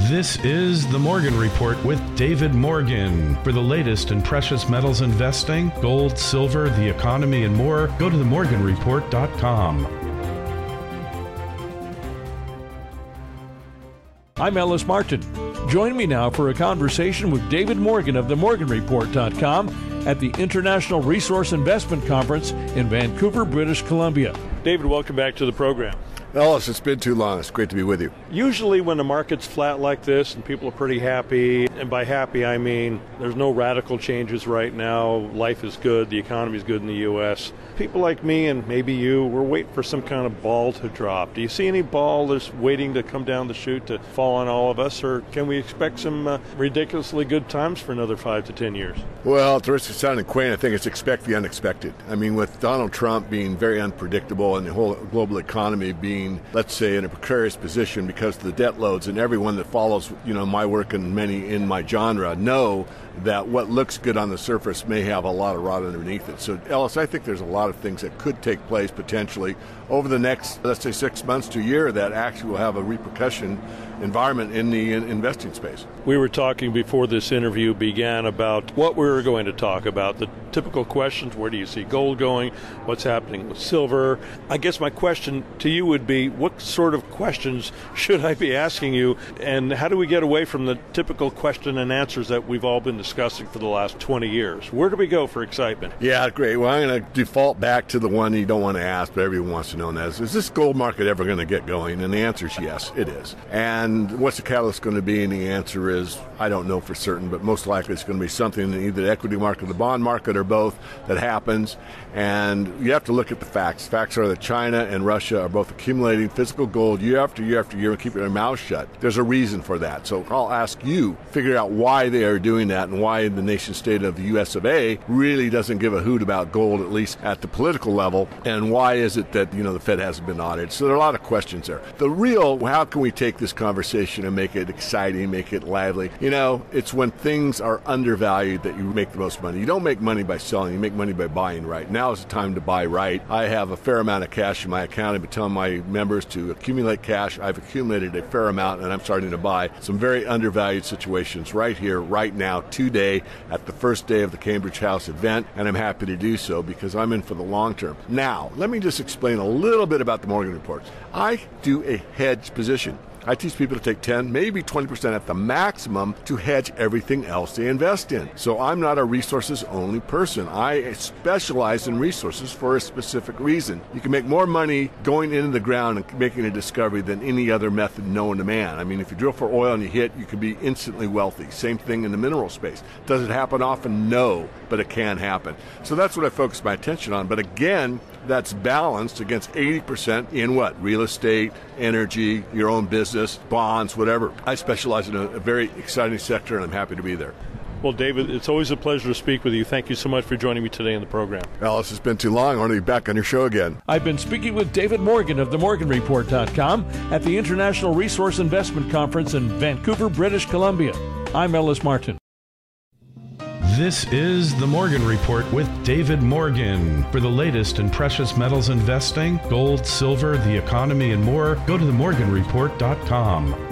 This is The Morgan Report with David Morgan. For the latest in precious metals investing, gold, silver, the economy, and more, go to themorganreport.com. I'm Ellis Martin. Join me now for a conversation with David Morgan of themorganreport.com at the International Resource Investment Conference in Vancouver, British Columbia. David, welcome back to the program. Ellis, it's been too long. It's great to be with you. Usually when the market's flat like this and people are pretty happy, and by happy I mean there's no radical changes right now, life is good, the economy is good in the U.S., people like me and maybe you, we're waiting for some kind of ball to drop. Do you see any ball that's waiting to come down the chute to fall on all of us, or can we expect some ridiculously good times for another 5 to 10 years? Well, at the risk of sounding quaint, I think it's expect the unexpected. I mean, with Donald Trump being very unpredictable and the whole global economy being, let's say, in a precarious position because of the debt loads, and everyone that follows, my work and many in my genre know that what looks good on the surface may have a lot of rot underneath it. So, Ellis, I think there's a lot of things that could take place potentially over the next, let's say, 6 months to a year that actually will have a repercussion environment in the investing space. We were talking before this interview began about what we were going to talk about, the typical questions. Where do you see gold going? What's happening with silver? I guess my question to you would be, what sort of questions should I be asking you, and how do we get away from the typical question and answers that we've all been discussing for the last 20 years? Where do we go for excitement? Yeah, great. Well, I'm going to default back to the one you don't want to ask, but everyone wants to know, and that is this gold market ever going to get going? And the answer is yes, it is. And what's the catalyst going to be? And the answer is, I don't know for certain, but most likely it's going to be something in either the equity market or the bond market or both that happens. And you have to look at the facts. Facts are that China and Russia are both accumulating physical gold year after year after year and keeping their mouths shut. There's a reason for that. So I'll ask you, figure out why they are doing that and why the nation state of the US of A really doesn't give a hoot about gold, at least at the political level, and why is it that, the Fed hasn't been audited. So there are a lot of questions there. The real, how can we take this conversation and make it exciting, make it lively? It's when things are undervalued that you make the most money. You don't make money by selling, you make money by buying right. Now is the time to buy right. I have a fair amount of cash in my account. I've been telling my members to accumulate cash. I've accumulated a fair amount, and I'm starting to buy some very undervalued situations right here, right now, today, at the first day of the Cambridge House event, and I'm happy to do so because I'm in for the long term. Now, let me just explain a little bit about the Morgan Report. I do a hedge position. I teach people to take 10, maybe 20% at the maximum to hedge everything else they invest in. So I'm not a resources-only person. I specialize in resources for a specific reason. You can make more money going into the ground and making a discovery than any other method known to man. I mean, if you drill for oil and you hit, you can be instantly wealthy. Same thing in the mineral space. Does it happen often? No, but it can happen. So that's what I focus my attention on. But again, that's balanced against 80% in what? Real estate, energy, your own business, bonds, whatever. I specialize in a very exciting sector, and I'm happy to be there. Well, David, it's always a pleasure to speak with you. Thank you so much for joining me today in the program. Alice, it's been too long. I want to be back on your show again. I've been speaking with David Morgan of themorganreport.com at the International Resource Investment Conference in Vancouver, British Columbia. I'm Ellis Martin. This is The Morgan Report with David Morgan. For the latest in precious metals investing, gold, silver, the economy, and more, go to themorganreport.com.